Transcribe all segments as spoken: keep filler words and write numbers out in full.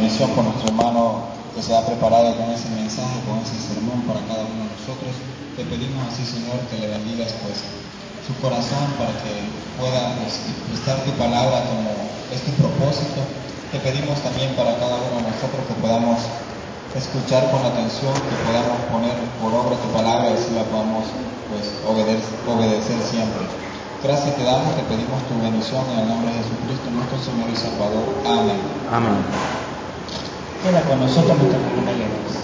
bendición por nuestro hermano que se ha preparado con ese mensaje, con ese sermón para cada uno de nosotros. Te pedimos así, Señor, que le bendigas pues su corazón para que pueda pues, prestar tu palabra como es tu propósito. Te pedimos también para cada uno de nosotros que podamos escuchar con atención, que podamos poner por obra tu palabra y así la podamos pues obedecer, obedecer siempre. Gracias te damos, te pedimos tu bendición en el nombre de Jesucristo, nuestro Señor y Salvador. Amén. Amén. Queda con nosotros nuestra hermana Yanis.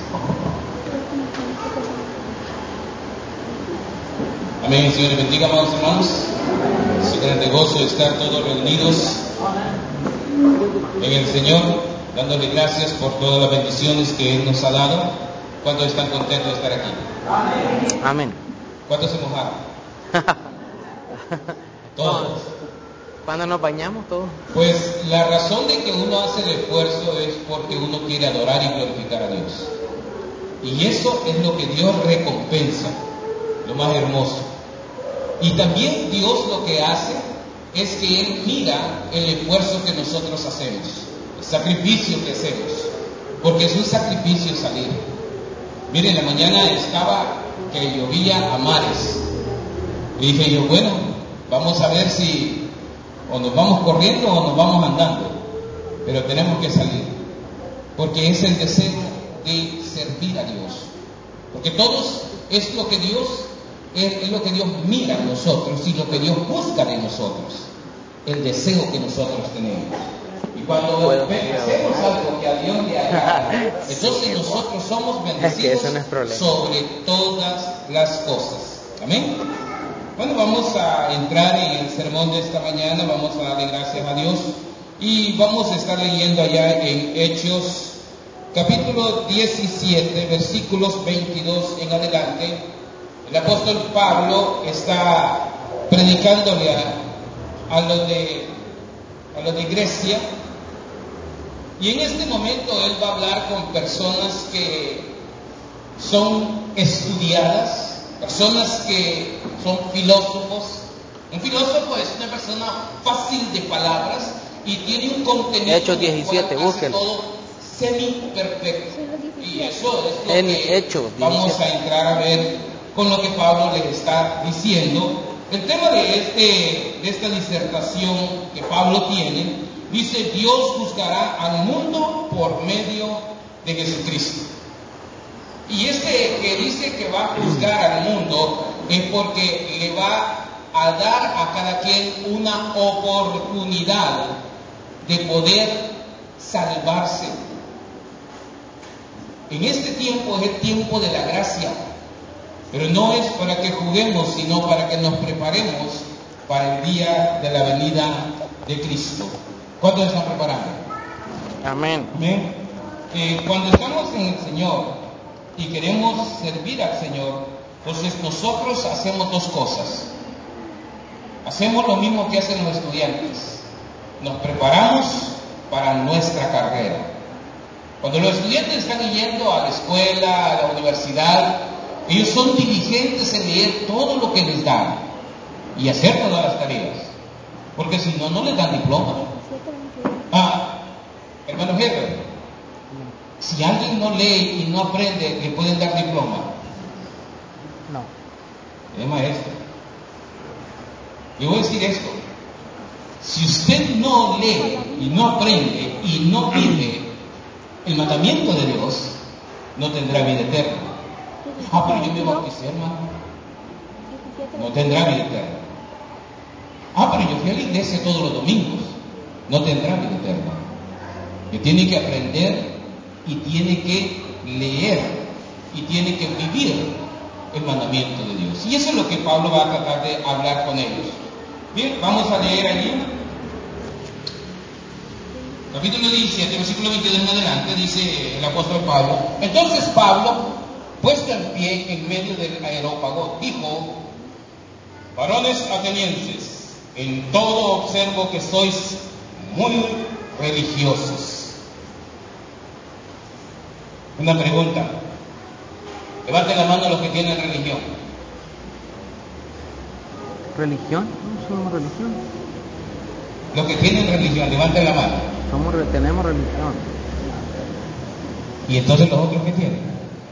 Amén. Señor, bendiga, amados hermanos. Es un gran negocio estar todos reunidos en el Señor, dándole gracias por todas las bendiciones que Él nos ha dado. ¿Cuántos están contentos de estar aquí? Amén. ¿Cuántos se mojaron? Todos. Cuando nos bañamos todos. Pues la razón de que uno hace el esfuerzo es porque uno quiere adorar y glorificar a Dios. Y eso es lo que Dios recompensa, lo más hermoso. Y también Dios lo que hace es que Él mira el esfuerzo que nosotros hacemos, el sacrificio que hacemos, porque es un sacrificio salir. Miren, la mañana estaba que llovía a mares. Y dije yo, bueno, vamos a ver si o nos vamos corriendo o nos vamos andando, pero tenemos que salir, porque es el deseo de servir a Dios, porque todos es lo que Dios es, es lo que Dios mira en nosotros y lo que Dios busca de nosotros, el deseo que nosotros tenemos. Y cuando hacemos algo que a Dios le agrada, entonces nosotros somos bendecidos sobre todas las cosas. Amén. Bueno, vamos a entrar en el sermón de esta mañana, vamos a darle gracias a Dios y vamos a estar leyendo allá en Hechos capítulo diecisiete, versículos veintidós en adelante. El apóstol Pablo está predicándole a, a los de a los de Grecia, y en este momento él va a hablar con personas que son estudiadas, personas que son filósofos. Un filósofo es una persona fácil de palabras y tiene un contenido Hechos diecisiete, búsquenlo. todo semi perfecto. Y eso es lo en que Hechos vamos diecisiete. a entrar a ver con lo que Pablo les está diciendo. El tema de este de esta disertación que Pablo tiene dice: Dios juzgará al mundo por medio de Jesucristo. Y este que dice que va a juzgar al mundo es porque le va a dar a cada quien una oportunidad de poder salvarse. En este tiempo es el tiempo de la gracia, pero no es para que juguemos, sino para que nos preparemos para el día de la venida de Cristo. ¿Cuántos están preparando? Amén. Amén. Eh, cuando estamos en el Señor y queremos servir al Señor, entonces nosotros hacemos dos cosas. Hacemos lo mismo que hacen los estudiantes. Nos preparamos para nuestra carrera. Cuando los estudiantes están yendo a la escuela, a la universidad, ellos son diligentes en leer todo lo que les dan y hacer todas las tareas, porque si no, no les dan diploma. Ah, hermano jefe, si alguien no lee y no aprende, ¿le pueden dar diploma? No. Es maestro. Le voy a decir esto: si usted no lee y no aprende y no vive el mandamiento de Dios, no tendrá vida eterna. Ah, pero yo me bauticé, hermano. No tendrá vida eterna. Ah, pero yo fui a la iglesia todos los domingos. No tendrá vida eterna. Que tiene que aprender y tiene que leer y tiene que vivir el mandamiento de Dios. Y eso es lo que Pablo va a tratar de hablar con ellos. Bien, vamos a leer allí. Capítulo diecisiete, versículo veintidós en adelante, dice el apóstol Pablo: Entonces Pablo, puesto en pie en medio del areópago, dijo: Varones atenienses, en todo observo que sois muy religiosos. Una pregunta. Levanten la mano los que tienen religión. ¿Religión? No somos religión. Los que tienen religión, levanten la mano. Somos, tenemos religión. ¿Y entonces los otros qué tienen?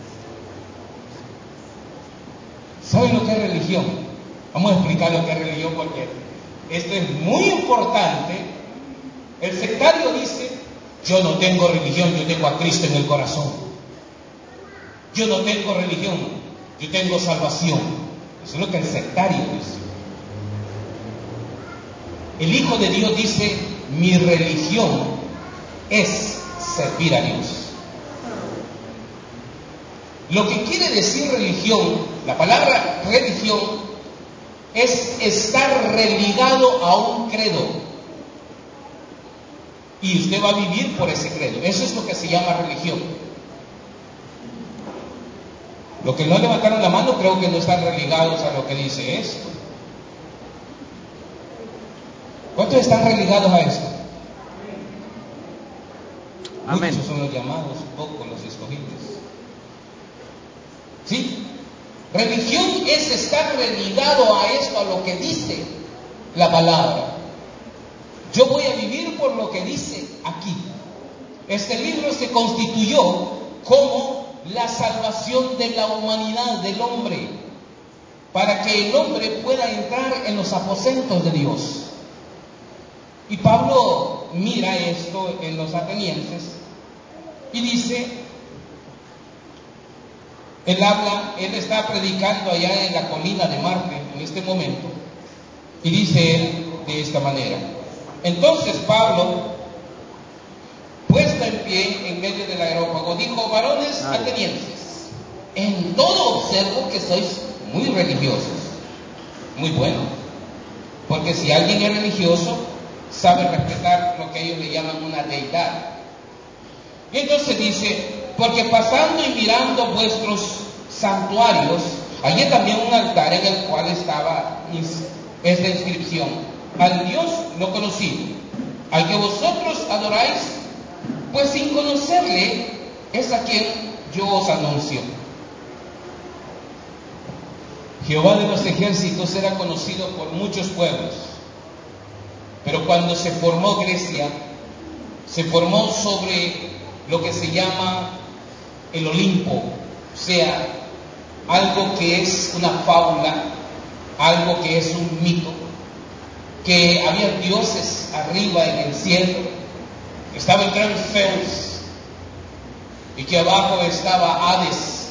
¿Saben lo que es religión? Vamos a explicar lo que es religión porque esto es muy importante. El sectario dice: yo no tengo religión, yo tengo a Cristo en el corazón. Yo no tengo religión, yo tengo salvación. Eso es lo que el sectario dice. El Hijo de Dios dice: mi religión es servir a Dios. Lo que quiere decir religión, la palabra religión, es estar religado a un credo. Y usted va a vivir por ese credo. Eso es lo que se llama religión. Los que no levantaron la mano creo que no están religados a lo que dice esto. ¿Cuántos están religados a esto? Amén. Muchos son los llamados, pocos los escogidos. ¿Sí? Religión es estar religado a esto, a lo que dice la palabra. Yo voy a vivir por lo que dice aquí. Este libro se constituyó como la salvación de la humanidad, del hombre, para que el hombre pueda entrar en los aposentos de Dios. Y Pablo mira esto en los atenienses y dice, él habla, él está predicando allá en la colina de Marte en este momento, y dice él de esta manera: entonces Pablo, puesto en pie en medio del areópago, dijo: varones atenienses, en todo observo que sois muy religiosos. Muy bueno, porque si alguien es religioso, sabe respetar lo que ellos le llaman una deidad. Y entonces dice: porque pasando y mirando vuestros santuarios, allí también un altar en el cual estaba esta inscripción: al Dios no conocido, al que vosotros adoráis, pues sin conocerle es a quien yo os anuncio. Jehová de los ejércitos era conocido por muchos pueblos, pero cuando se formó Grecia, se formó sobre lo que se llama el Olimpo, o sea, algo que es una fábula, algo que es un mito, que había dioses arriba en el cielo, que estaba el gran Zeus, y que abajo estaba Hades,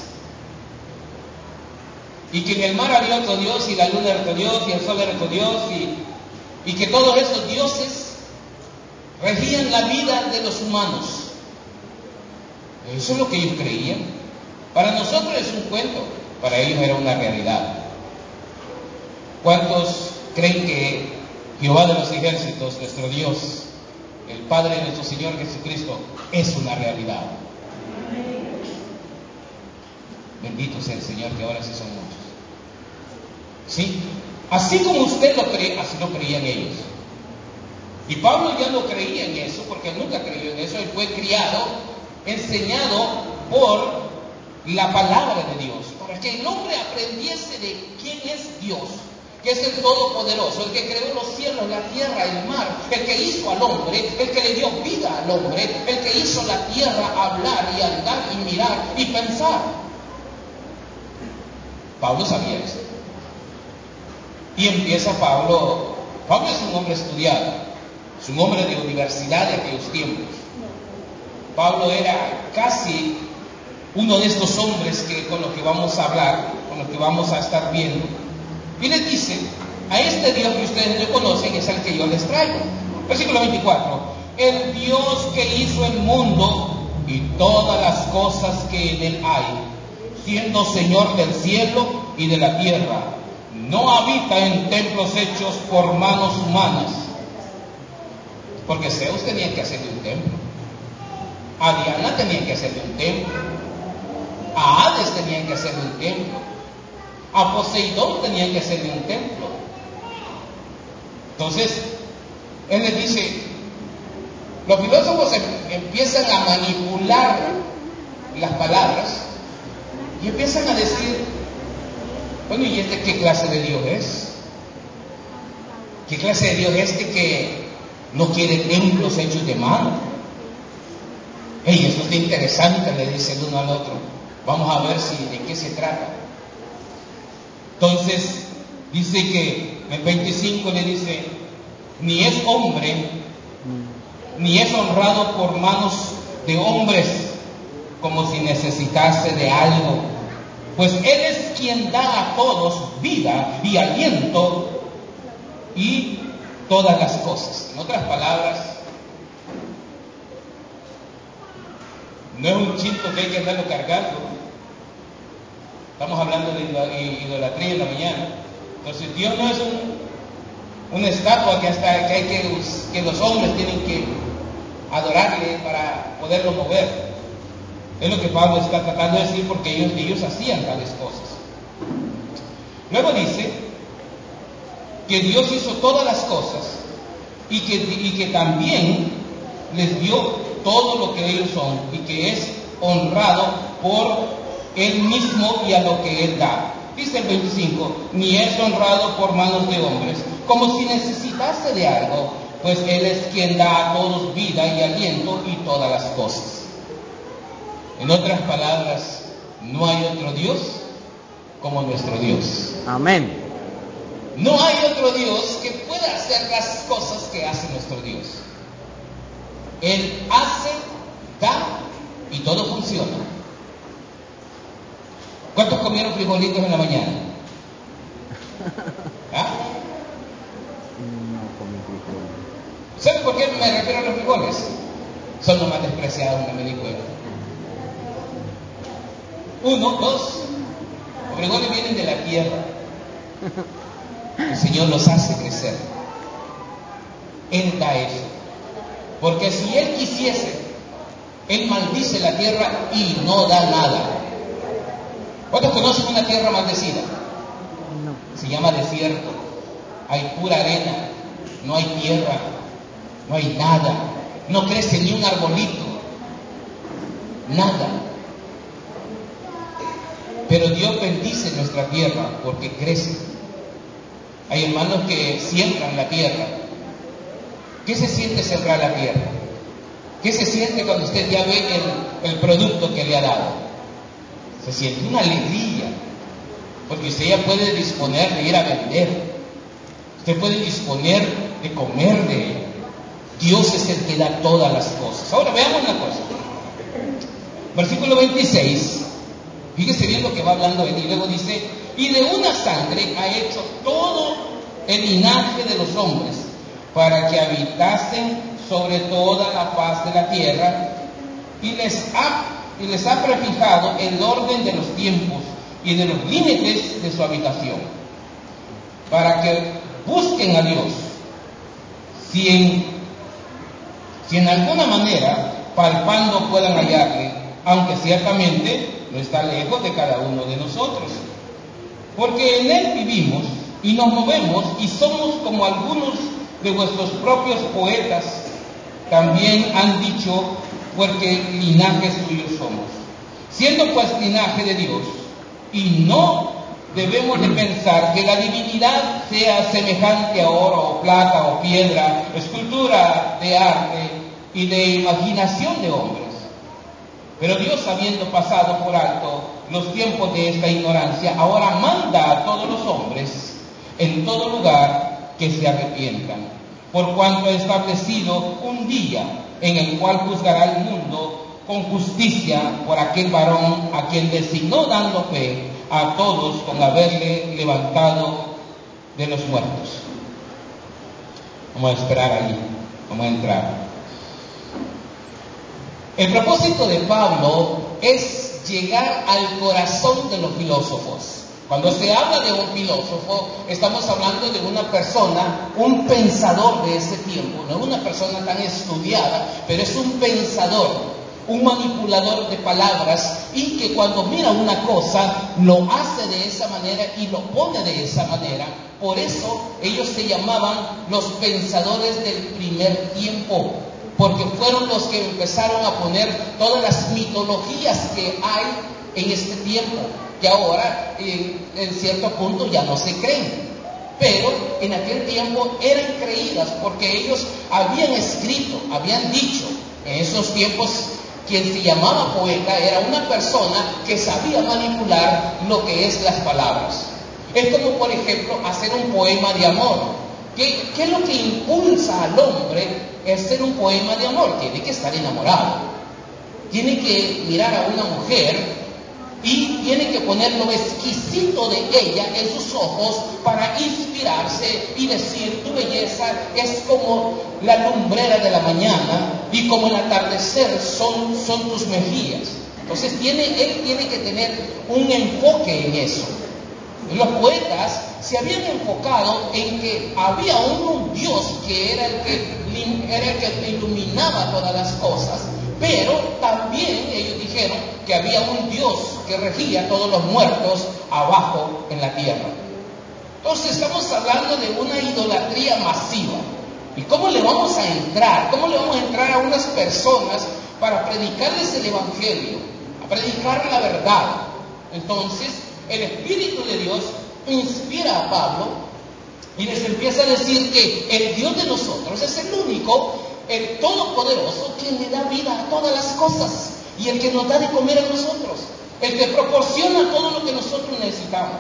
y que en el mar había otro dios, y la luna era otro dios, y el sol era otro dios, y, y que todos esos dioses regían la vida de los humanos. Eso es lo que ellos creían. Para nosotros es un cuento, para ellos era una realidad. ¿Cuántos creen que Jehová de los ejércitos, nuestro Dios, el Padre de nuestro Señor Jesucristo, es una realidad? Bendito sea el Señor, que ahora sí son muchos. ¿Sí? Así como usted lo cree, así lo creían ellos. Y Pablo ya no creía en eso, porque él nunca creyó en eso. Él fue criado, enseñado por la palabra de Dios, para que el hombre aprendiese de quién es Dios, que es el Todopoderoso, el que creó los cielos, la tierra, el mar, el que hizo al hombre, el que le dio vida al hombre, el que hizo la tierra hablar y andar y mirar y pensar. Pablo sabía eso. Y empieza Pablo. Pablo es un hombre estudiado, es un hombre de universidad de aquellos tiempos. Pablo era casi uno de estos hombres que, con los que vamos a hablar, con los que vamos a estar viendo. Y les dice: a este Dios que ustedes no conocen es el que yo les traigo. Versículo veinticuatro: el Dios que hizo el mundo y todas las cosas que en él hay, siendo Señor del cielo y de la tierra, no habita en templos hechos por manos humanas. Porque Zeus tenía que hacerle un templo, a Diana tenía que hacerle un templo, a Hades tenían que hacerle un templo, a Poseidón tenían que hacerle un templo. Entonces, él les dice, los filósofos em, empiezan a manipular las palabras y empiezan a decir: bueno, ¿y este qué clase de Dios es? ¿Qué clase de Dios es este que no quiere templos hechos de mano? Hey, eso está interesante, le dice el uno al otro. Vamos a ver si de qué se trata. Entonces, dice que en el veinticinco le dice, ni es hombre, ni es honrado por manos de hombres, como si necesitase de algo, pues Él es quien da a todos vida y aliento y todas las cosas. En otras palabras, no es un chinto que hay que andarlo cargando. Estamos hablando de idolatría en la mañana. Entonces Dios no es un, una estatua que hasta que hay que, que los hombres tienen que adorarle para poderlo mover. Es lo que Pablo está tratando de decir, porque ellos, ellos hacían tales cosas. Luego dice que Dios hizo todas las cosas y que, y que también les dio todo lo que ellos son, y que es honrado por Él mismo y a lo que Él da. Dice el veinticinco, ni es honrado por manos de hombres, como si necesitase de algo, pues Él es quien da a todos vida y aliento y todas las cosas. En otras palabras, no hay otro Dios como nuestro Dios. Amén. No hay otro Dios que pueda hacer las cosas que hace nuestro Dios. Él hace, da y todo funciona. ¿Cuántos comieron frijolitos en la mañana? ¿Ah? No comí frijoles. ¿Saben por qué me refiero a los frijoles? Son los más despreciados, no me di cuenta. Uno, dos, los frijoles vienen de la tierra. El Señor los hace crecer. Él da eso. Porque si Él quisiese, Él maldice la tierra y no da nada. ¿Cuántos conocen una tierra maldecida? No. Se llama desierto. Hay pura arena, no hay tierra, no hay nada, no crece ni un arbolito, nada. Pero Dios bendice nuestra tierra porque crece. Hay hermanos que siembran la tierra. ¿Qué se siente sembrar la tierra? ¿Qué se siente cuando usted ya ve el, el producto que le ha dado? Se siente una alegría, porque usted ya puede disponer de ir a vender. Usted puede disponer de comer de él. Dios es el que da todas las cosas. Ahora veamos una cosa. Versículo veintiséis. Fíjese bien lo que va hablando él, y luego dice, y de una sangre ha hecho todo el linaje de los hombres, para que habitasen sobre toda la faz de la tierra, y les ha, y les ha prefijado el orden de los tiempos y de los límites de su habitación, para que busquen a Dios, si en, si en alguna manera, palpando, puedan hallarle, aunque ciertamente no está lejos de cada uno de nosotros, porque en Él vivimos y nos movemos y somos como algunos de vuestros propios poetas también han dicho, porque linaje suyo somos. Siendo pues linaje de Dios, y no debemos de pensar que la divinidad sea semejante a oro o plata o piedra, escultura de arte y de imaginación de hombres. Pero Dios, habiendo pasado por alto los tiempos de esta ignorancia, ahora manda a todos los hombres en todo lugar que se arrepientan, por cuanto ha establecido un día en el cual juzgará el mundo con justicia por aquel varón a quien designó, dando fe a todos con haberle levantado de los muertos. Vamos a esperar ahí, vamos a entrar. El propósito de Pablo es llegar al corazón de los filósofos. Cuando se habla de un filósofo, estamos hablando de una persona, un pensador de ese tiempo, no una persona tan estudiada, pero es un pensador, un manipulador de palabras, y que cuando mira una cosa, lo hace de esa manera y lo pone de esa manera. Por eso ellos se llamaban los pensadores del primer tiempo, porque fueron los que empezaron a poner todas las mitologías que hay en este tiempo, que ahora en, en cierto punto ya no se creen, pero en aquel tiempo eran creídas, porque ellos habían escrito, habían dicho. En esos tiempos quien se llamaba poeta era una persona que sabía manipular lo que es las palabras. Es como, por ejemplo, hacer un poema de amor. ¿Qué, qué es lo que impulsa al hombre a hacer un poema de amor? Tiene que estar enamorado. Tiene que mirar a una mujer y tiene que poner lo exquisito de ella en sus ojos para inspirarse y decir: tu belleza es como la lumbrera de la mañana y como el atardecer son, son tus mejillas. Entonces tiene, él tiene que tener un enfoque en eso. Los poetas se habían enfocado en que había un Dios que era el que, era el que iluminaba todas las cosas, pero también ellos dijeron que había un Dios que regía a todos los muertos abajo en la tierra. Entonces estamos hablando de una idolatría masiva. ¿Y cómo le vamos a entrar? ¿Cómo le vamos a entrar a unas personas para predicarles el Evangelio, a predicar la verdad? Entonces el Espíritu de Dios inspira a Pablo y les empieza a decir que el Dios de nosotros es el único, el todopoderoso, que le da vida a todas las cosas y el que nos da de comer a nosotros, el que proporciona todo lo que nosotros necesitamos.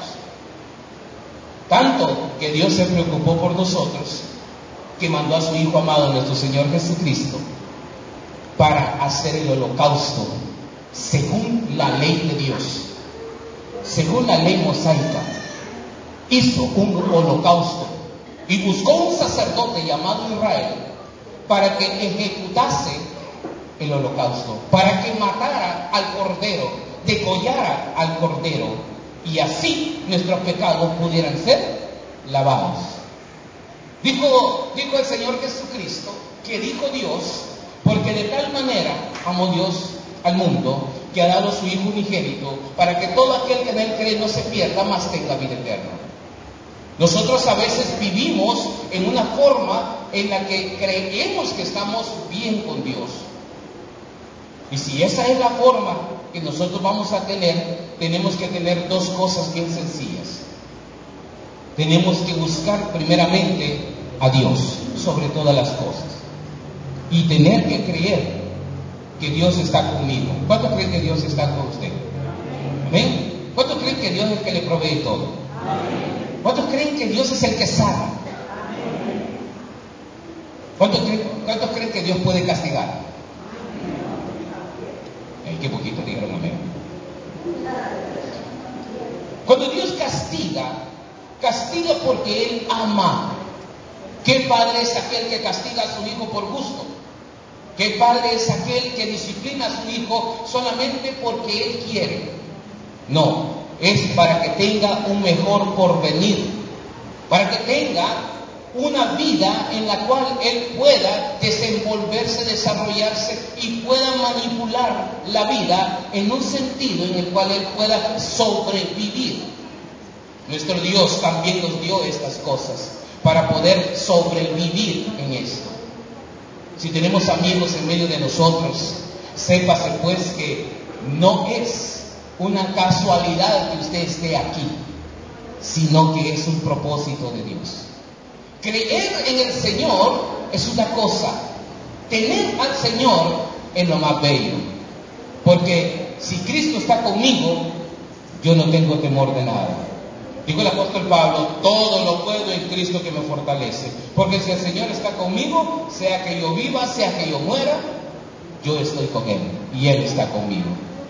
Tanto que Dios se preocupó por nosotros que mandó a su Hijo amado, nuestro Señor Jesucristo, para hacer el holocausto según la ley de Dios, según la ley mosaica. Hizo un holocausto y buscó un sacerdote llamado Israel para que ejecutase el holocausto, para que matara al cordero, degollara al cordero, y así nuestros pecados pudieran ser lavados. Dijo, dijo el Señor Jesucristo, que dijo Dios, porque de tal manera amó Dios al mundo, que ha dado su Hijo unigénito, para que todo aquel que en él cree no se pierda, mas tenga vida eterna. Nosotros a veces vivimos en una forma en la que creemos que estamos bien con Dios. Y si esa es la forma que nosotros vamos a tener, tenemos que tener dos cosas bien sencillas. Tenemos que buscar primeramente a Dios sobre todas las cosas y tener que creer que Dios está conmigo. ¿Cuántos creen que Dios está con usted? ¿Amén? ¿Cuántos creen que Dios es el que le provee todo? ¿Cuántos creen que Dios es el que sana? ¿Cuántos creen, cuántos creen que Dios puede castigar? Ay, qué poquito dijeron amén. Cuando Dios castiga, castiga porque Él ama. ¿Qué padre es aquel que castiga a su hijo por gusto? ¿Qué padre es aquel que disciplina a su hijo solamente porque él quiere? No, es para que tenga un mejor porvenir, para que tenga una vida en la cual él pueda desenvolverse, desarrollarse y pueda manipular la vida en un sentido en el cual él pueda sobrevivir. Nuestro Dios también nos dio estas cosas para poder sobrevivir en esto. Si tenemos amigos en medio de nosotros, sépase pues que no es una casualidad que usted esté aquí, sino que es un propósito de Dios. Creer en el Señor es una cosa, tener al Señor es lo más bello, porque si Cristo está conmigo, yo no tengo temor de nada. Dijo el apóstol Pablo, todo lo puedo en Cristo que me fortalece. Porque si el Señor está conmigo, sea que yo viva, sea que yo muera, yo estoy con Él y Él está conmigo.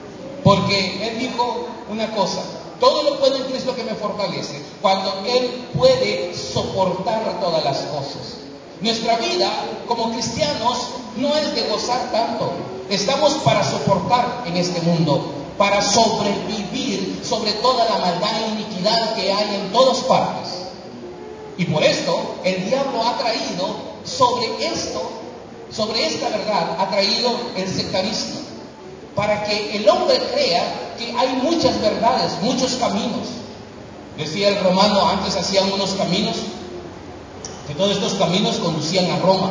Porque Él dijo una cosa, todo lo puedo en Cristo que me fortalece, cuando Él puede soportar todas las cosas. Nuestra vida como cristianos no es de gozar tanto, estamos para soportar en este mundo, para sobrevivir sobre toda la maldad e iniquidad que hay en todas partes. Y por esto el diablo ha traído sobre esto, sobre esta verdad, ha traído el sectarismo, para que el hombre crea que hay muchas verdades, muchos caminos. Decía el romano, antes hacían unos caminos, que todos estos caminos conducían a Roma.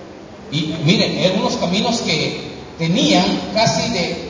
Y miren, eran unos caminos que tenían casi de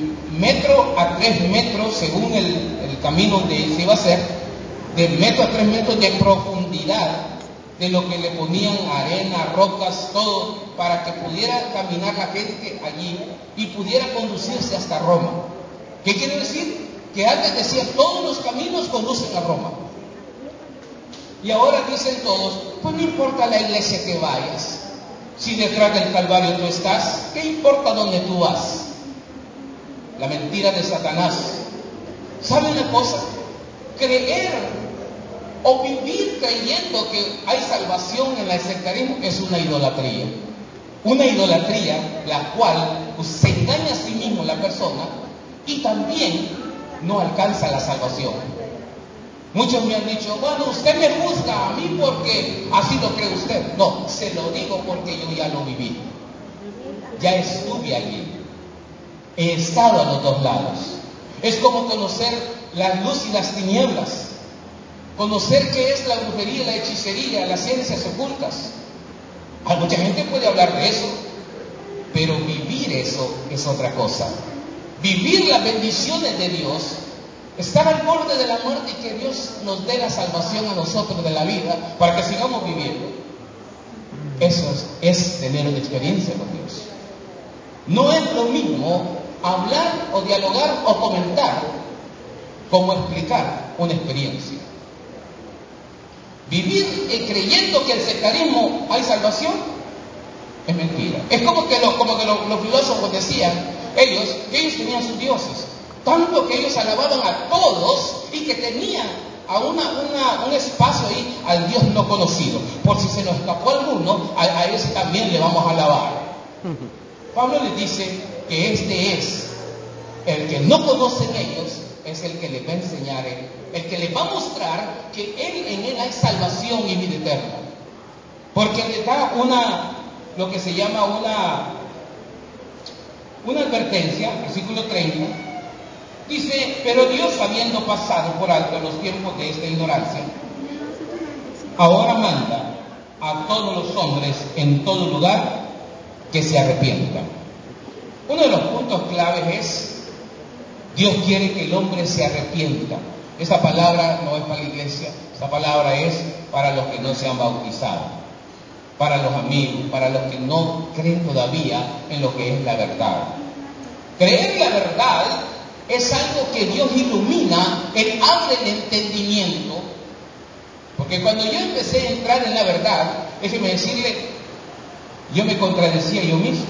metro a tres metros, según el, el camino donde se iba a hacer, de metro a tres metros de profundidad de lo que le ponían arena, rocas, todo, para que pudiera caminar la gente allí y pudiera conducirse hasta Roma. ¿Qué quiere decir? Que antes decía, todos los caminos conducen a Roma. Y ahora dicen todos, pues no importa la iglesia que vayas, si detrás del Calvario tú estás, ¿qué importa dónde tú vas? La mentira de Satanás. ¿Sabe una cosa? Creer o vivir creyendo que hay salvación en el sectarismo es una idolatría. Una idolatría la cual pues, se engaña a sí mismo la persona y también no alcanza la salvación. Muchos me han dicho, bueno, usted me juzga a mí porque así lo cree usted. No, se lo digo porque yo ya lo viví. Ya estuve allí. He estado a los dos lados. Es como conocer la luz y las tinieblas. Conocer qué es la brujería, la hechicería, las ciencias ocultas. Hay mucha gente puede hablar de eso, pero vivir eso es otra cosa. Vivir las bendiciones de Dios, estar al borde de la muerte y que Dios nos dé la salvación a nosotros de la vida para que sigamos viviendo. Eso es, es tener una experiencia con Dios. No es lo mismo hablar o dialogar o comentar como explicar una experiencia. Vivir eh, creyendo que el sectarismo hay salvación es mentira. Es como que, lo, como que lo, los filósofos decían, ellos, que ellos tenían sus dioses, tanto que ellos alababan a todos y que tenían a una, una, un espacio ahí al Dios no conocido. Por si se nos escapó alguno, a, a ese también le vamos a alabar. Pablo les dice que este es el que no conocen ellos, es el que les va a enseñar él, el que les va a mostrar que él, en él hay salvación y vida eterna. Porque le da una, lo que se llama una, una advertencia, versículo treinta, dice, pero Dios, habiendo pasado por alto los tiempos de esta ignorancia, ahora manda a todos los hombres en todo lugar que se arrepientan. Uno de los puntos claves es, Dios quiere que el hombre se arrepienta. Esa palabra no es para la iglesia, esa palabra es para los que no se han bautizado, para los amigos, para los que no creen todavía en lo que es la verdad. Creer la verdad es algo que Dios ilumina, Él abre el entendimiento. Porque cuando yo empecé a entrar en la verdad, déjeme decirle, yo me contradecía yo mismo.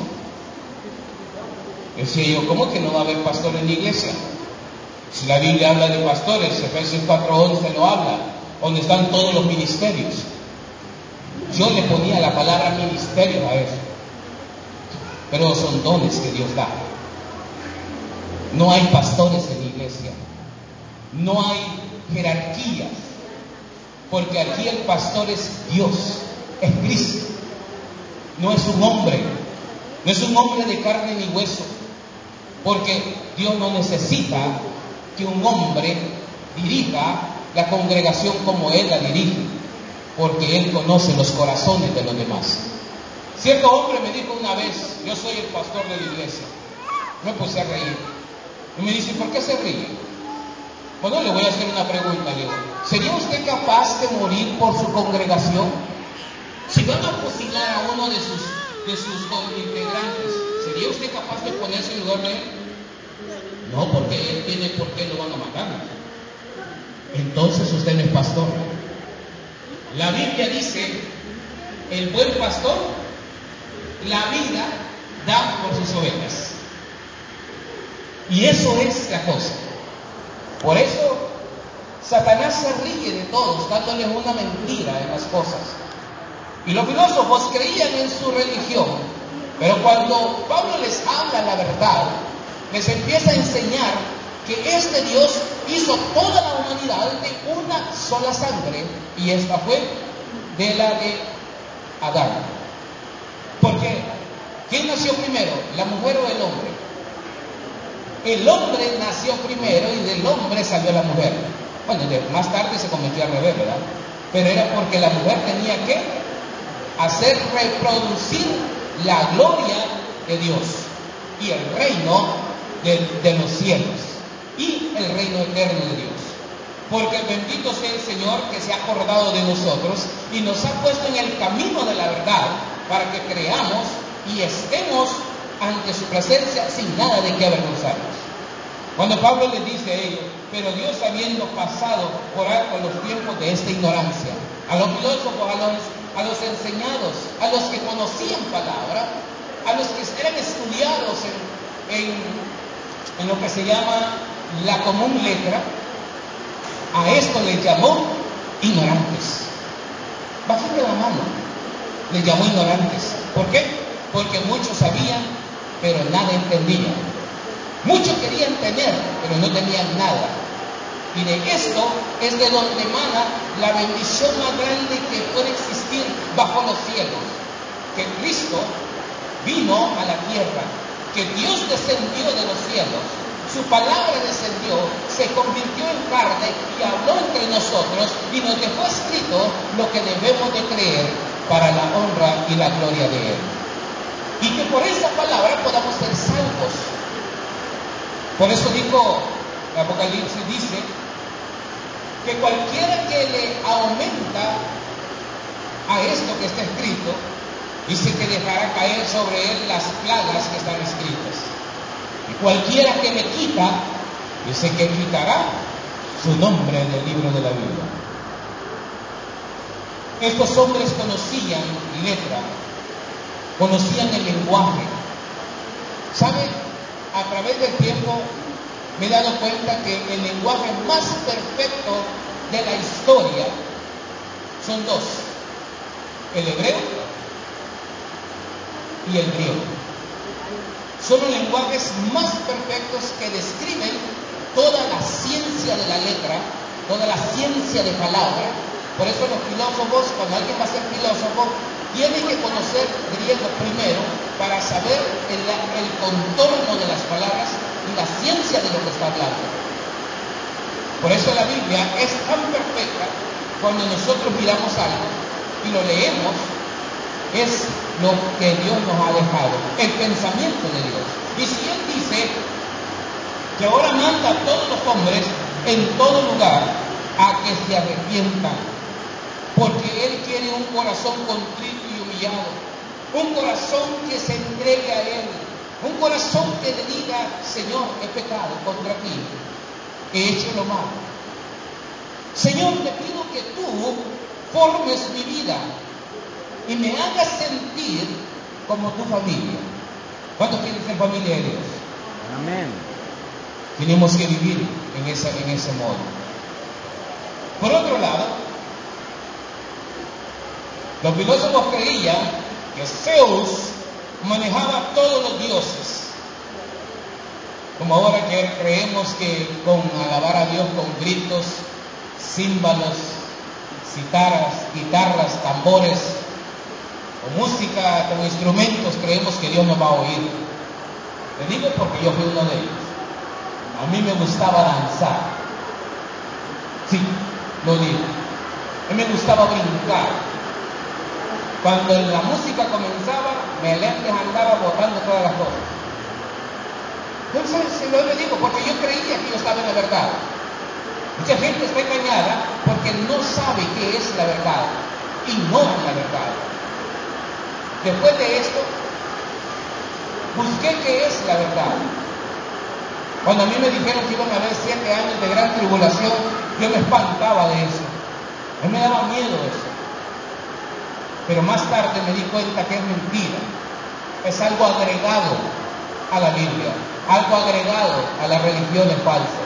Decía yo, ¿cómo que no va a haber pastor en la iglesia? Si la Biblia habla de pastores, Efesios cuatro once lo habla, donde están todos los ministerios. Yo le ponía la palabra ministerio a eso. Pero son dones que Dios da. No hay pastores en la iglesia. No hay jerarquías. Porque aquí el pastor es Dios, es Cristo. No es un hombre. No es un hombre de carne ni hueso. Porque Dios no necesita que un hombre dirija la congregación como Él la dirige, porque Él conoce los corazones de los demás. Cierto hombre me dijo una vez, yo soy el pastor de la iglesia. Me puse a reír. Y me dice, ¿por qué se ríe? Bueno, le voy a hacer una pregunta. Le digo, ¿sería usted capaz de morir por su congregación? Si van a fusilar a uno de sus, de sus integrantes, ¿sería usted capaz de ponerse en lugar de él? No, porque él tiene por qué lo van a matar. Entonces usted no es pastor. La Biblia dice, el buen pastor la vida da por sus ovejas. Y eso es la cosa. Por eso Satanás se ríe de todos, dándoles una mentira en las cosas. Y los filósofos creían en su religión, pero cuando Pablo les habla la verdad, les empieza a enseñar que este Dios hizo toda la humanidad de una sola sangre, y esta fue de la de Adán. ¿Por qué? ¿Quién nació primero, la mujer o el hombre? El hombre nació primero y del hombre salió la mujer. Bueno, más tarde se convirtió al revés, ¿verdad? Pero era porque la mujer tenía que hacer reproducir la gloria de Dios y el reino de, de los cielos y el reino eterno de Dios. porque bendito sea el Señor que se ha acordado de nosotros y nos ha puesto en el camino de la verdad para que creamos y estemos ante su presencia sin nada de qué avergonzarnos. Cuando Pablo les dice a ellos, pero Dios habiendo pasado por alto los tiempos de esta ignorancia, a los filósofos, a los, a los enseñados, a los que conocían palabra, a los que eran estudiados en, en, en lo que se llama la común letra, a esto les llamó ignorantes. Bájenme la mano. Les llamó ignorantes. ¿Por qué? Porque muchos sabían, pero nada entendían. Muchos querían tener, pero no tenían nada. Y de esto es de donde emana la bendición más grande que puede existir bajo los cielos. Que Cristo vino a la tierra, que Dios descendió de los cielos, su palabra descendió, se convirtió en carne y habló entre nosotros y nos dejó escrito lo que debemos de creer para la honra y la gloria de Él. Y que por esa palabra podamos ser salvos. Por eso dijo, el Apocalipsis dice, que cualquiera que le aumenta a esto que está escrito, dice que dejará caer sobre él las plagas que están escritas. Y cualquiera que me quita, dice que quitará su nombre del libro de la Biblia. Estos hombres conocían letra, conocían el lenguaje. ¿Sabe? A través del tiempo me he dado cuenta que el lenguaje más perfecto de la historia son dos: el hebreo y el griego. Son los lenguajes más perfectos que describen toda la ciencia de la letra, toda la ciencia de palabra. Por eso los filósofos, cuando alguien va a ser filósofo, tiene que conocer griego primero para saber el, el contorno de las palabras y la ciencia de lo que está hablando. Por eso la Biblia es tan perfecta. Cuando nosotros miramos algo y lo leemos, es lo que Dios nos ha dejado, el pensamiento de Dios. Y si Él dice que ahora manda a todos los hombres en todo lugar a que se arrepientan, porque Él quiere un corazón contrito y humillado, un corazón que se entregue a Él, un corazón que le diga: Señor, he pecado contra ti, he hecho lo malo. Señor, te pido que tú formes mi vida y me hagas sentir como tu familia. ¿Cuántos quieren ser familia de Dios? Amén. Tenemos que vivir en, esa, en ese modo. Por otro lado, los filósofos creían que Zeus manejaba todos los dioses. Como ahora que creemos que con alabar a Dios con gritos, címbalos, citaras, guitarras, tambores, o música con instrumentos, creemos que Dios nos va a oír. Le digo porque yo fui uno de ellos. A mí me gustaba danzar. Sí, lo digo. A mí me gustaba brincar. Cuando la música comenzaba, me andaba botando todas las cosas. Entonces, lo le digo porque yo creía que yo estaba en la verdad. Mucha gente está engañada porque no sabe qué es la verdad, ignoran la verdad. Después de esto, busqué qué es la verdad. Cuando a mí me dijeron que iban a haber siete años de gran tribulación, yo me espantaba de eso. A mí me daba miedo eso. Pero más tarde me di cuenta que es mentira. Es algo agregado a la Biblia, algo agregado a las religiones falsas.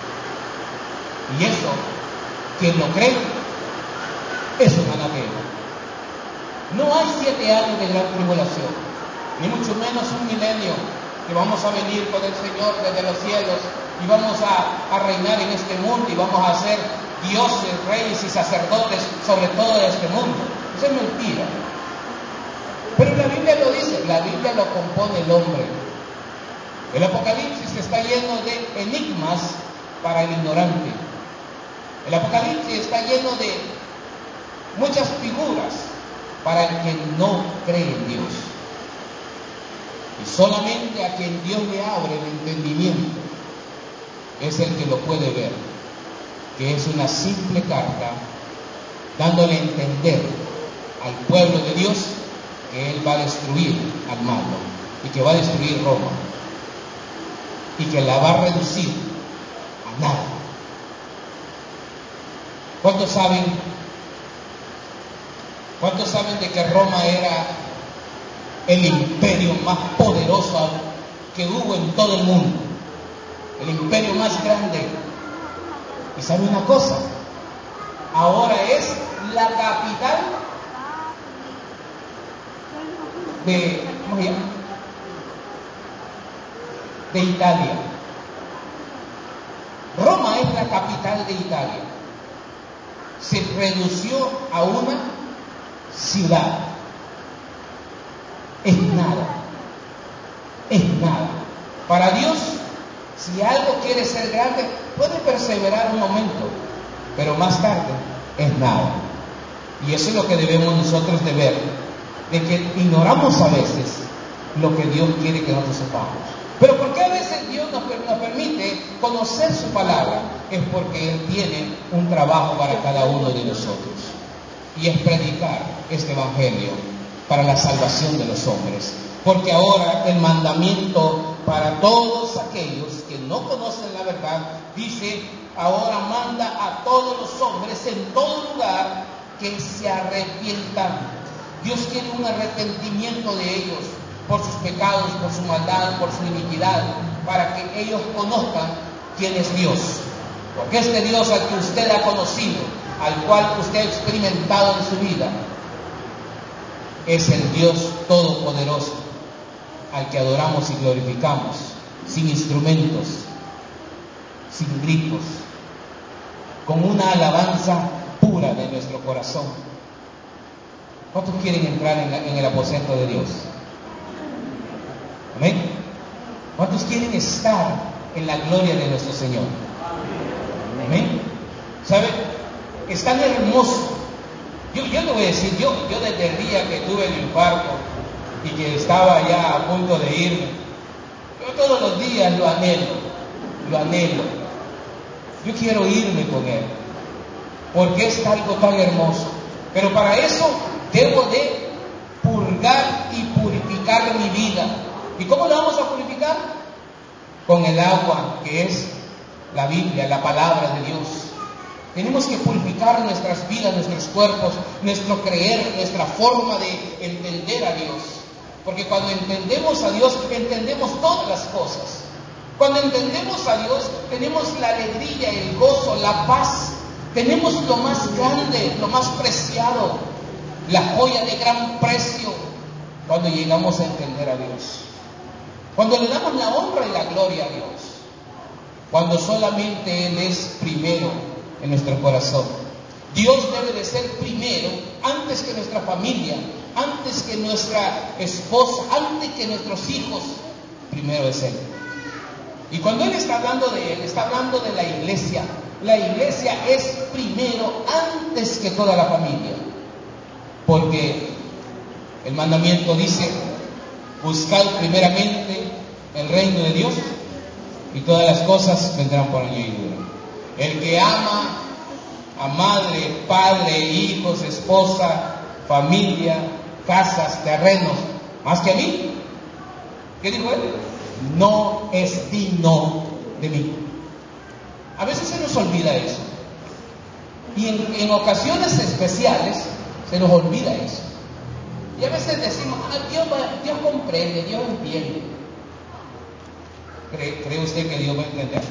Y eso, quien lo cree, es un anatema. No hay siete años de gran tribulación, ni mucho menos un milenio que vamos a venir con el Señor desde los cielos y vamos a, a reinar en este mundo y vamos a ser dioses, reyes y sacerdotes sobre todo este mundo. Eso es mentira. Pero la Biblia lo dice, la Biblia lo compone el hombre. El Apocalipsis está lleno de enigmas para el ignorante. El Apocalipsis está lleno de muchas figuras para el que no cree en Dios. Y solamente a quien Dios le abre el entendimiento es el que lo puede ver. que es una simple carta dándole a entender al pueblo de Dios que Él va a destruir al malo y que va a destruir Roma y que la va a reducir a nada. ¿Cuántos saben? ¿Cuántos saben de que Roma era el imperio más poderoso que hubo en todo el mundo? El imperio más grande. Y sabe una cosa, ahora es la capital de, ¿cómo se llama? De Italia. Roma es la capital de Italia. Se redució a una ciudad. Es nada. Es nada. Para Dios, si algo quiere ser grande, puede perseverar un momento, pero más tarde es nada. Y eso es lo que debemos nosotros de ver, de que ignoramos a veces lo que Dios quiere que nosotros sepamos. Pero ¿por qué a veces Dios nos, nos permite conocer su palabra? Es porque Él tiene un trabajo para cada uno de nosotros, y es predicar este evangelio para la salvación de los hombres. Porque ahora el mandamiento para todos aquellos que no conocen la verdad dice: ahora manda a todos los hombres en todo lugar que se arrepientan. Dios quiere un arrepentimiento de ellos por sus pecados, por su maldad, por su iniquidad, para que ellos conozcan quién es Dios. Porque este Dios al que usted ha conocido, al cual usted ha experimentado en su vida, es el Dios todopoderoso, al que adoramos y glorificamos, sin instrumentos, sin gritos, con una alabanza pura de nuestro corazón. ¿Cuántos quieren entrar en, la, en el aposento de Dios? ¿Amén? ¿Cuántos quieren estar en la gloria de nuestro Señor? ¿Amén? ¿Sabe? Es tan hermoso. Yo, yo le voy a decir, yo, yo desde el día que tuve el infarto y que estaba ya a punto de irme, yo todos los días lo anhelo, lo anhelo. Yo quiero irme con Él, porque es algo tan hermoso. Pero para eso debo de purgar y purificar mi vida. ¿Y cómo lo vamos a purificar? Con el agua, que es la Biblia, la palabra de Dios. Tenemos que purificar nuestras vidas, nuestros cuerpos, nuestro creer, nuestra forma de entender a Dios. Porque cuando entendemos a Dios, entendemos todas las cosas. Cuando entendemos a Dios, tenemos la alegría, el gozo, la paz. Tenemos lo más grande, lo más preciado, la joya de gran precio, cuando llegamos a entender a Dios. Cuando le damos la honra y la gloria a Dios. Cuando solamente Él es primero en nuestro corazón. Dios debe de ser primero, antes que nuestra familia, antes que nuestra esposa, antes que nuestros hijos. Primero es Él. Y cuando Él está hablando de Él, está hablando de la iglesia. La iglesia es primero, antes que toda la familia. Porque el mandamiento dice: buscad primeramente el reino de Dios y todas las cosas vendrán por añadidura. El que ama a madre, padre, hijos, esposa, familia, casas, terrenos, más que a mí, ¿qué dijo Él? No es digno de mí. A veces se nos olvida eso. Y en, en ocasiones especiales se nos olvida eso. Y a veces decimos: ah, Dios, Dios comprende, Dios entiende. ¿Cree, ¿Cree usted que Dios va a entender?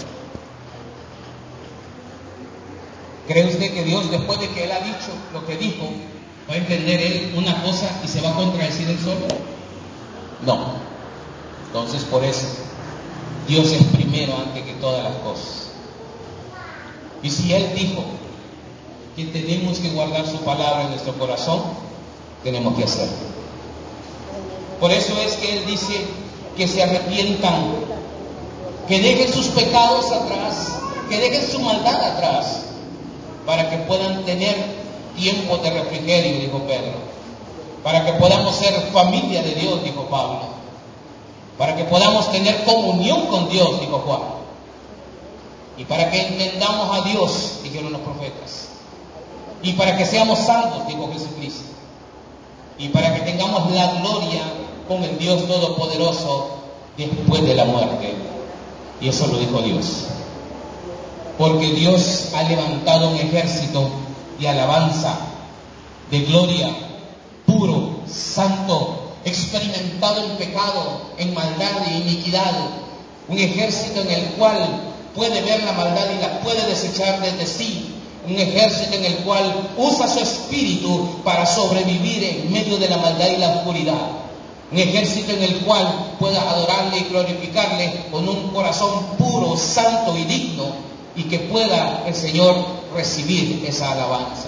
¿Cree usted que Dios, después de que Él ha dicho lo que dijo, va a entender Él una cosa y se va a contradecir Él solo? No. Entonces, por eso, Dios es primero antes que todas las cosas. Y si Él dijo que tenemos que guardar su palabra en nuestro corazón, tenemos que hacerlo. Por eso es que Él dice que se arrepientan, que dejen sus pecados atrás, que dejen su maldad atrás, para que puedan tener tiempo de refrigerio, dijo Pedro, para que podamos ser familia de Dios, dijo Pablo, para que podamos tener comunión con Dios, dijo Juan. Y para que entendamos a Dios, dijeron los profetas. Y para que seamos salvos, dijo Jesucristo. Y para que tengamos la gloria con el Dios Todopoderoso después de la muerte. Y eso lo dijo Dios. Porque Dios ha levantado un ejército de alabanza, de gloria, puro, santo, experimentado en pecado, en maldad e iniquidad. Un ejército en el cual puede ver la maldad y la puede desechar desde sí. Un ejército en el cual usa su espíritu para sobrevivir en medio de la maldad y la oscuridad. Un ejército en el cual pueda adorarle y glorificarle con un corazón puro, santo y digno, y que pueda el Señor recibir esa alabanza.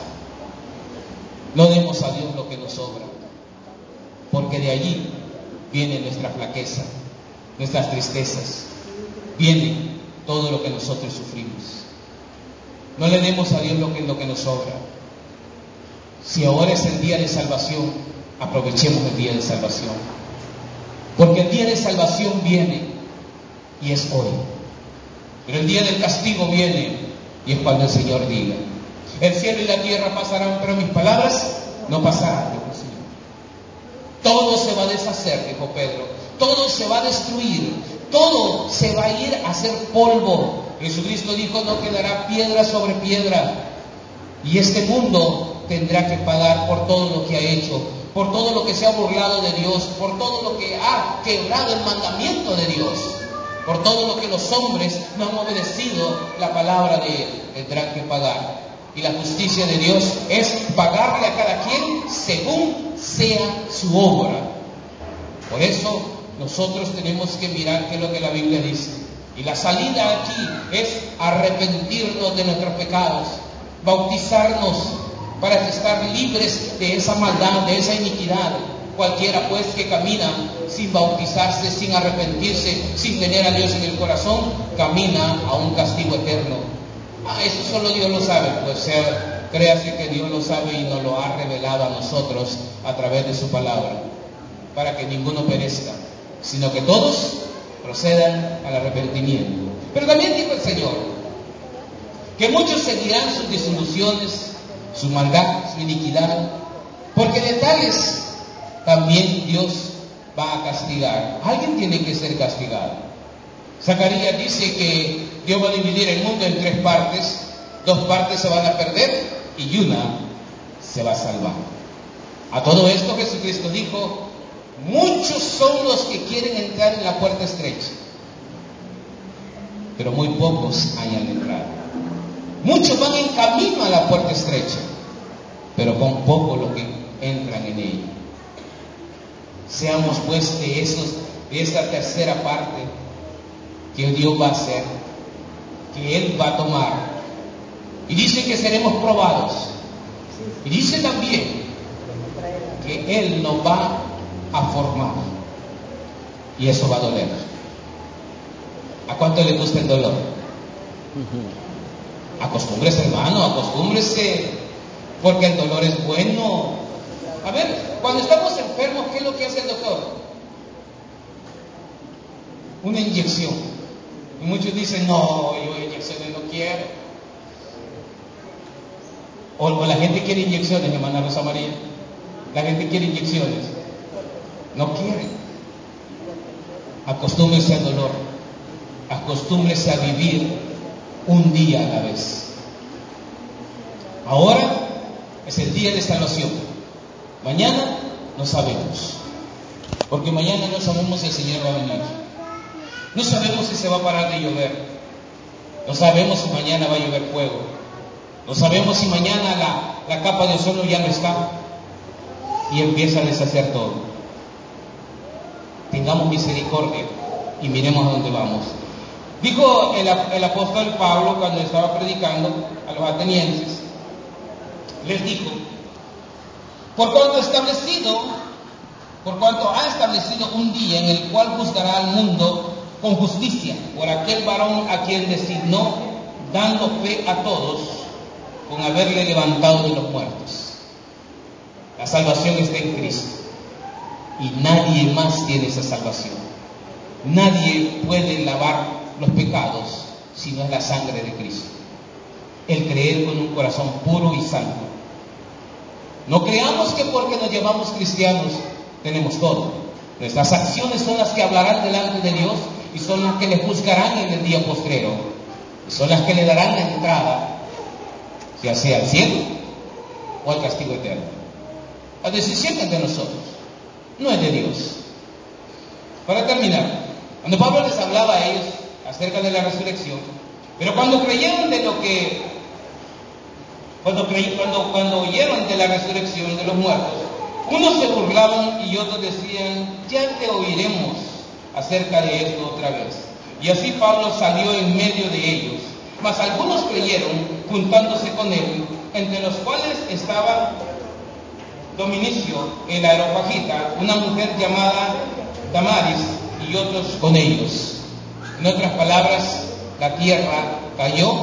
No demos a Dios lo que nos sobra, porque de allí viene nuestra flaqueza, nuestras tristezas, viene todo lo que nosotros sufrimos. No le demos a Dios lo que, lo que nos sobra. Si ahora es el día de salvación, aprovechemos el día de salvación, porque el día de salvación viene y es hoy. Pero el día del castigo viene y es cuando el Señor diga: el cielo y la tierra pasarán, pero mis palabras no pasarán, dijo el Señor. Todo se va a deshacer, dijo Pedro. Todo se va a destruir. Todo se va a ir a hacer polvo. Jesucristo dijo: no quedará piedra sobre piedra. Y este mundo tendrá que pagar por todo lo que ha hecho, por todo lo que se ha burlado de Dios, por todo lo que ha quebrado el mandamiento de Dios, por todo lo que los hombres no han obedecido la palabra de Él. Tendrán que pagar. Y la justicia de Dios es pagarle a cada quien según sea su obra. Por eso nosotros tenemos que mirar qué es lo que la Biblia dice. Y la salida aquí es arrepentirnos de nuestros pecados, bautizarnos para estar libres de esa maldad, de esa iniquidad. Cualquiera pues que camina sin bautizarse, sin arrepentirse, sin tener a Dios en el corazón, camina a un castigo eterno. Ah, eso solo Dios lo sabe. Pues sea, créase que Dios lo sabe y nos lo ha revelado a nosotros a través de su palabra, para que ninguno perezca, sino que todos procedan al arrepentimiento. Pero también dijo el Señor que muchos seguirán sus disoluciones, su maldad, su iniquidad, porque de tales también Dios va a castigar. Alguien tiene que ser castigado. Zacarías dice que Dios va a dividir el mundo en tres partes. Dos partes se van a perder y una se va a salvar. A todo esto Jesucristo dijo: muchos son los que quieren entrar en la puerta estrecha, pero muy pocos hayan entrado. Muchos van en camino a la puerta estrecha, pero con poco lo que entran en ella. Seamos pues de esos, de esa tercera parte que Dios va a hacer, que Él va a tomar. Y dice que seremos probados. Y dice también que Él nos va a formar. Y eso va a doler. ¿A cuánto le gusta el dolor? Acostúmbrese, hermano, acostúmbrese, porque el dolor es bueno. A ver, cuando estamos enfermos, ¿qué es lo que hace el doctor? Una inyección. Y muchos dicen: no, yo inyecciones no quiero. O, o la gente quiere inyecciones, hermana Rosa María. La gente quiere inyecciones. No quiere. Acostúmbrese al dolor. Acostúmbrese a vivir un día a la vez. Ahora es el día de salvación. Mañana no sabemos, porque mañana no sabemos si el Señor va a venir. No sabemos si se va a parar de llover. No sabemos si mañana va a llover fuego. No sabemos si mañana la, la capa de ozono ya no está y empieza a deshacer todo. Tengamos misericordia y miremos a dónde vamos. Dijo el, el apóstol Pablo cuando estaba predicando a los atenienses, les dijo: por cuanto establecido, por cuanto ha establecido un día en el cual juzgará al mundo con justicia por aquel varón a quien designó, dando fe a todos con haberle levantado de los muertos. La salvación está en Cristo y nadie más tiene esa salvación. Nadie puede lavar los pecados sino es la sangre de Cristo. El creer con un corazón puro y santo. No creamos que porque nos llamamos cristianos tenemos todo. Nuestras acciones son las que hablarán delante de Dios y son las que le juzgarán en el día postrero. Y son las que le darán la entrada, ya sea al cielo o al castigo eterno. La decisión es de nosotros, no es de Dios. Para terminar, cuando Pablo les hablaba a ellos acerca de la resurrección, pero cuando creyeron de lo que Cuando, creí, cuando, cuando oyeron de la resurrección de los muertos, unos se burlaban y otros decían, ya te oiremos acerca de esto otra vez. Y así Pablo salió en medio de ellos. Mas algunos creyeron, juntándose con él, entre los cuales estaba Dominicio, el areopagita, una mujer llamada Damaris, y otros con ellos. En otras palabras, la tierra cayó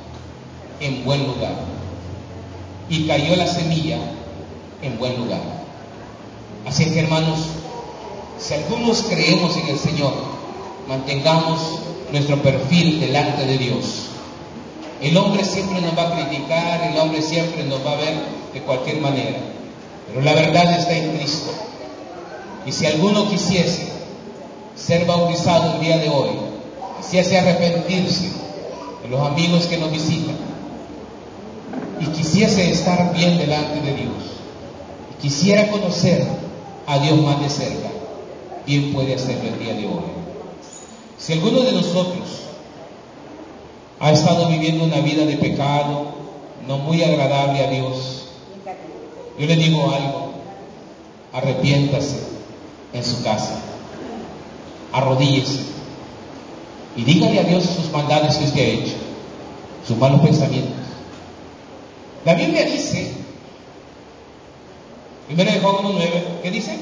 en buen lugar. Y cayó la semilla en buen lugar. Así que, hermanos, si algunos creemos en el Señor, mantengamos nuestro perfil delante de Dios. El hombre siempre nos va a criticar, el hombre siempre nos va a ver de cualquier manera, pero la verdad está en Cristo. Y si alguno quisiese ser bautizado el día de hoy, quisiese arrepentirse de los amigos que nos visitan, y quisiese estar bien delante de Dios, y quisiera conocer a Dios más de cerca, bien puede hacerlo el día de hoy. Si alguno de nosotros ha estado viviendo una vida de pecado, no muy agradable a Dios, yo le digo algo: arrepiéntase en su casa, arrodíllese y dígale a Dios sus maldades que usted ha hecho, sus malos pensamientos. La Biblia dice, primero de Juan uno nueve, ¿qué dice?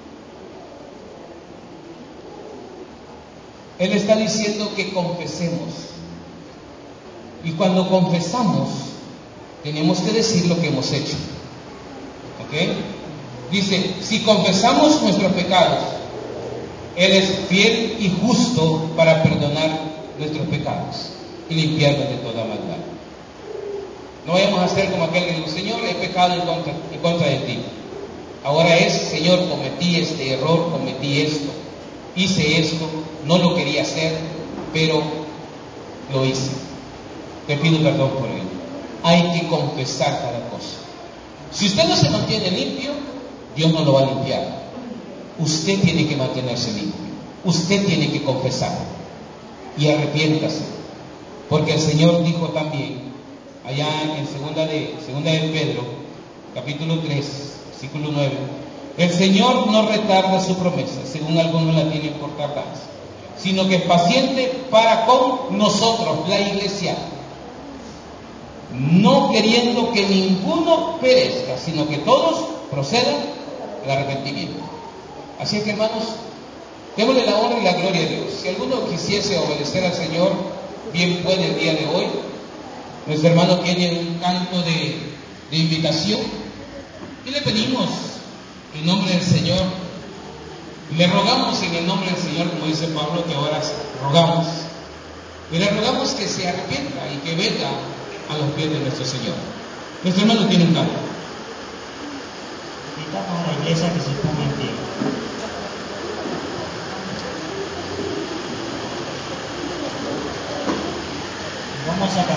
Él está diciendo que confesemos. Y cuando confesamos, tenemos que decir lo que hemos hecho. ¿Ok? Dice, si confesamos nuestros pecados, Él es fiel y justo para perdonar nuestros pecados y limpiarnos de toda maldad. No vayamos a hacer como aquel que dijo, Señor, he pecado en contra, en contra de ti. Ahora es, Señor, cometí este error, cometí esto, hice esto, no lo quería hacer, pero lo hice. Te pido perdón por ello. Hay que confesar cada cosa. Si usted no se mantiene limpio, Dios no lo va a limpiar. Usted tiene que mantenerse limpio. Usted tiene que confesar. Y arrepiéntase. Porque el Señor dijo también, allá en segunda de, segunda de Pedro, capítulo tres, versículo nueve, el Señor no retarda su promesa, según algunos la tienen por tardanza, sino que es paciente para con nosotros, la iglesia, no queriendo que ninguno perezca, sino que todos procedan al arrepentimiento. Así es que, hermanos, démosle la honra y la gloria a Dios. Si alguno quisiese obedecer al Señor, bien puede el día de hoy. Nuestro hermano tiene un canto de, de invitación y le pedimos en nombre del Señor, le rogamos en el nombre del Señor, como dice Pablo, que ahora rogamos, y le rogamos que se arrepienta y que venga a los pies de nuestro Señor. Nuestro hermano tiene un canto. Invitamos a la iglesia que se ponga en pie. Vamos a